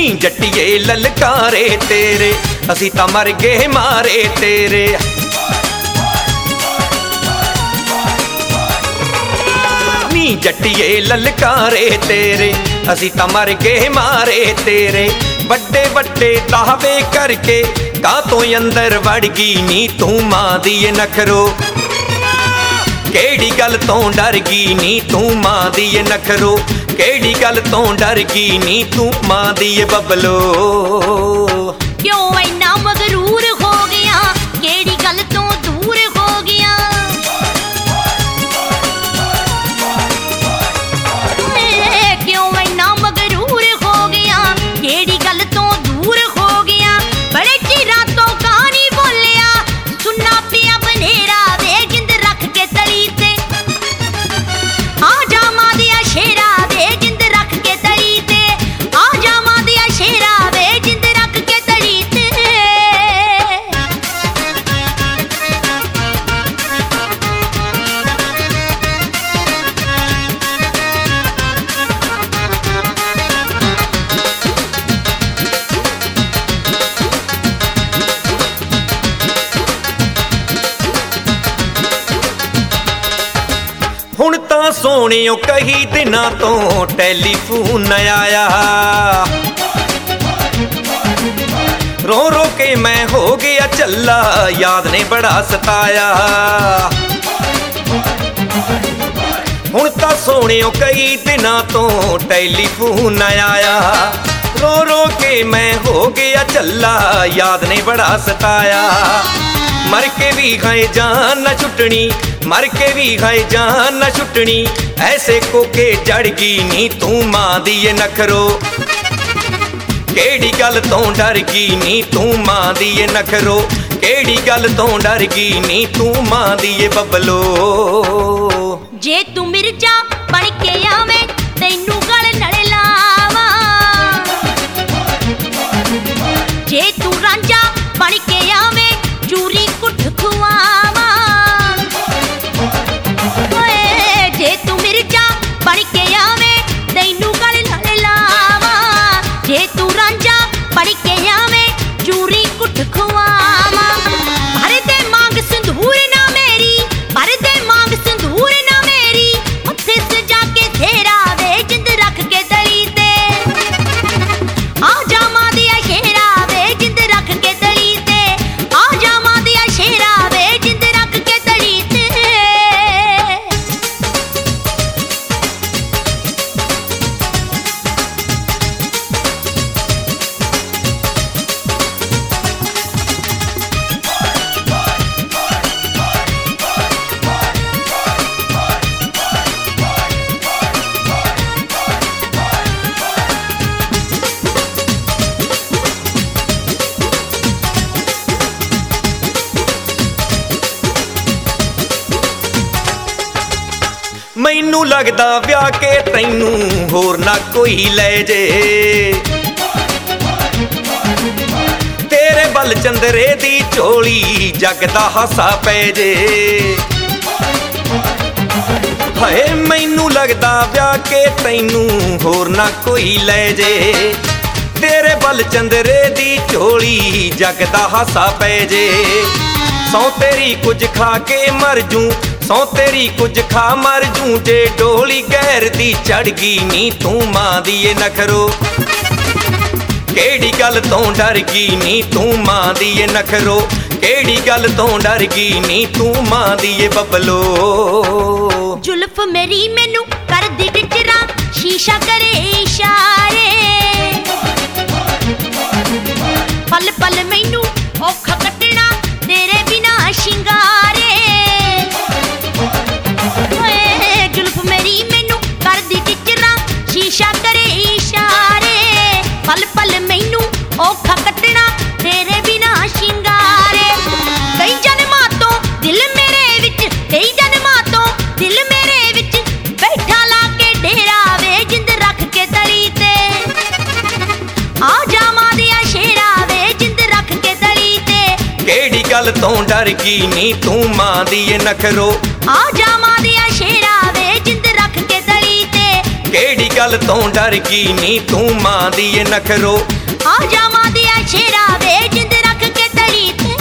ਨੀ ਜੱਟੀਏ ਲਲਕਾਰੇ ਤੇਰੇ ਅਸੀਂ ਤਾਂ ਮਰ ਗਏ ਮਾਰੇ ਤੇਰੇ। ਨੀ ਜੱਟੀਏ ਲਲਕਾਰੇ ਤੇਰੇ ਅਸੀਂ ਤਾਂ ਮਰ ਗਏ ਮਾਰੇ ਤੇਰੇ। ਵੱਡੇ ਵੱਡੇ ਦਾਅਵੇ ਕਰਕੇ ਕਾਤੋਂ ਅੰਦਰ ਵੜ ਗਈ ਨੀ ਤੂੰ ਮਾਂ ਦੀ ਨਖਰੋ। ਕਿਹੜੀ ਗੱਲ ਤੋਂ ਡਰ ਗਈ ਨੀ ਤੂੰ ਮਾਂ ਦੀ ਨਖਰੋ। ਕਿਹੜੀ ਗੱਲ ਤੋਂ ਡਰ ਗਈ ਨੀ ਤੂੰ ਮਾਂ ਦੀ ਬਬਲੋ। ਕਿਉਂ ਇੰਨਾ ਮਗਰੂਰ ਹੋ ਗਿਆ ਕਿਹੜੀ ਗੱਲ ਤੋਂ ਦੂਰ ਹੋ ਗਿਆ। ਕਿਉਂ ਇੰਨਾ ਮਗਰੂਰ ਹੋ ਗਿਆ ਕਿਹੜੀ ਗੱਲ ਤੋਂ ਦੂਰ ਹੋ ਗਿਆ। ਬੜੇ ਚਿਰਾਂ ਤੋਂ ਕਹਾਣੀ ਬੋਲਿਆ ਸੁਣਨਾ ਪਿਆ ਬਨੇਰਾ ਵੇ ਜਿੰਦ ਰੱਖ ਕੇ ਤਲੀ ਤੇ। ਆ ਜਾ ਮਾਂ ਦੀਆਂ ਸ਼ੇਰਾ ਵੇ ਜਿੰਦ ਰੱਖ ਕੇ ਤਲੀ ਤੇ। ਆ ਜਾ ਮਾਂ ਦੀਆਂ ਸ਼ੇਰਾ ਵੇ ਜਿੰਦ ਰੱਖ ਕੇ ਤਲੀ ਤੇ। ਹੁਣ ਤਾਂ ਸੋਹਣਿਓ ਕਈ ਦਿਨਾਂ ਤੋਂ ਟੈਲੀਫੋਨ ਆਇਆ। ਰੋ ਰੋ ਕੇ ਮੈਂ ਹੋ ਗਿਆ ਚੱਲਾ ਯਾਦ ਨੇ ਬੜਾ ਸਤਾਇਆ। ਹੁਣ ਤਾਂ ਸੋਹਣਿਓ ਕਈ ਦਿਨਾਂ ਤੋਂ ਟੈਲੀਫੋਨ ਆਇਆ। ਰੋ ਰੋ ਕੇ ਮੈਂ ਹੋ ਗਿਆ ਚੱਲਾ ਯਾਦ ਨੇ ਬੜਾ ਸਤਾਇਆ। ਮਰ ਕੇ ਵੀ ਖਾਏ ਜਾਨ ਨਾ ਛੁੱਟਣੀ ਮਰ ਕੇ ਵੀ ਖਾਏ ਜਾਨ ਨਾ ਛੁੱਟਣੀ। ਐਸੇ ਕੋਕੇ ਜੜ ਗਈ ਨੀ ਤੂੰ ਮਾਂ ਦੀ ਨਖਰੋ। ਕਿਹੜੀ ਗੱਲ ਤੋਂ ਡਰ ਗਈ ਨੀ ਤੂੰ ਮਾਂ ਦੀ ਨਖਰੋ। ਕਿਹੜੀ ਗੱਲ ਤੋਂ ਡਰ ਗਈ ਨੀ ਤੂੰ ਮਾਂ ਦੀ ਬਬਲੋ। ਜੇ ਤੂੰ ਮਿਰਜ਼ਾ ਬਣ ਕੇ ਆਵੇਂ ਤੈਨੂੰ ਗਲ ਨਲ ਲਾਵਾਂ। ਜੇ ਤੂੰ ਰਾਂਝਾ ਬਣ ਕੇ ਆਵੇਂ ਚੂਰੀ ਕੁੱਟ ਖਵਾਵਾਂ। ਓਏ ਜੇ ਤੂੰ ਮਿਰਜ਼ਾ ਬਣ ਕੇ ਆਵੇਂ ਤੈਨੂੰ ਗਲ ਨਲ ਲਾਵਾਂ। ਜੇ ਤੂੰ ਰਾਂਝਾ ਬਣ ਕੇ ਆਵੇਂ ਚੂਰੀ ਕੁੱਟ ਖਵਾਵਾਂ। ਭਰ ਦੇ ਮੰਗ ਸੰਧੂਰ ਨਾ ਮੇਰੀ ਭਰ ਦੇ ਮੰਗ ਸੰਧੂਰ ਨਾ ਮੇਰੀ। ਮੱਥੇ ਸਜਾ ਕੇ ਤੇਰਾ ਵੇ ਜਿੰਦ ਰੱਖ ਕੇ ਤਲੀ ਤੇ। ਆ ਜਾ ਮਾਂ ਦੀਆਂ ਸ਼ੇਰਾ ਵੇ ਜਿੰਦ ਰੱਖ ਕੇ ਤਲੀ ਤੇ। ਆ ਜਾ ਮਾਂ ਦੀਆਂ ਸ਼ੇਰਾ ਵੇ ਜਿੰਦ ਰੱਖ ਕੇ ਤਲੀ ਤੇ। ਮੈਨੂੰ ਲੱਗਦਾ ਵਿਆਹ ਕੇ ਤੈਨੂੰ ਹੋਰ ਨਾ ਕੋਈ ਲੈ ਜੇ। ਤੇਰੇ ਬਲ ਚੰਦਰੇ ਦੀ ਝੋਲੀ ਜੱਗ ਦਾ ਹਾਸਾ ਪੈ ਜੇ। ਹਾਏ ਮੈਨੂੰ ਲੱਗਦਾ ਵਿਆਹ ਕੇ ਤੈਨੂੰ ਹੋਰ ਨਾ ਕੋਈ ਲੈ ਜੇ। ਤੇਰੇ ਬਲ ਚੰਦਰੇ ਦੀ ਝੋਲੀ ਜੱਗ ਦਾ ਹਾਸਾ ਪੈ ਜੇ। ਸੌ ਤੇਰੀ ਕੁਝ ਖਾ ਕੇ ਮਰ ਜੂ ਸੌ ਤੇਰੀ ਕੁਝ ਖਾ ਮਰ ਜੂ। ਜੇ ਡੋਲੀ ਗੈਰ ਦੀ ਚੜ ਗਈ ਨੀ ਤੂੰ ਮਾਂ ਦੀ ਨਖਰੋ। ਕਿਹੜੀ ਗੱਲ ਤੋਂ ਡਰ ਗਈ ਨੀ ਤੂੰ ਮਾਂ ਦੀ ਨਖਰੋ। ਕਿਹੜੀ ਗੱਲ ਤੋਂ ਡਰ ਗਈ ਨੀ ਤੂੰ ਮਾਂ ਦੀ ਬਬਲੋ। ਜ਼ੁਲਫ ਮੇਰੀ ਮੈਨੂੰ ਕਰਦੀ ਟਿਚਰਾ ਸ਼ੀਸ਼ਾ ਕਰੇ ਇਸ਼ਾਰੇ। ਪਲ ਪਲ ਮੈਨੂੰ ਔਖਾ ਕੱਟਣਾ ਤੇਰੇ ਬਿਨਾ ਸ਼ਿੰਗਾਰੇ। ਓਏ ਜ਼ੁਲਫ ਮੇਰੀ ਮੈਨੂੰ ਕਰਦੀ ਟਿਚਰਾ ਸ਼ੀਸ਼ਾ ਕਰੇ ਇਸ਼ਾਰੇ। ਪਲ ਪਲ ਮੈਨੂੰ ਔਖਾ ਕੱਟਣਾ ਤੇਰੇ ਬਿਨਾ ਸ਼ਿੰਗਾਰੇ। ਕਈ ਜਨਮਾਂ ਤੋਂ ਦਿਲ ਮੇਰੇ ਵਿੱਚ ਕਈ ਜਨਮਾਂ ਤੋਂ ਦਿਲ ਮੇਰੇ ਵਿੱਚ ਬੈਠਾ ਲਾ ਕੇ ਡੇਰਾ ਵੇ ਜਿੰਦ ਰੱਖ ਕੇ ਤਲੀ ਤੇ। ਆ ਜਾ ਮਾਂ ਦੀਆਂ ਸ਼ੇਰਾ ਵੇ ਜਿੰਦ ਰੱਖ ਕੇ ਤਲੀ ਤੇ। ਕਿਹੜੀ ਗੱਲ ਤੋਂ ਡਰ ਗਈ ਨੀ ਤੂੰ ਮਾਂ ਦੀ ਨਖਰੋ। ਆ ਜਾ ਮਾਂ ਦੀਆਂ ਸ਼ੇਰਾ ਵੇ ਜਿੰਦ ਰੱਖ ਕੇ ਤਲੀ ਤੇ। ਕਿਹੜੀ ਗੱਲ ਤੋਂ ਡਰ ਗਈ ਨੀ ਤੂੰ ਮਾਂ ਦੀ ਏ ਨਖਰੋ। ਆ ਜਾ ਮਾਂ ਦੀ ਸ਼ੇਰਾ ਵੇ ਜਿੰਦ ਰੱਖ ਕੇ ਤਲੀ ਤੇ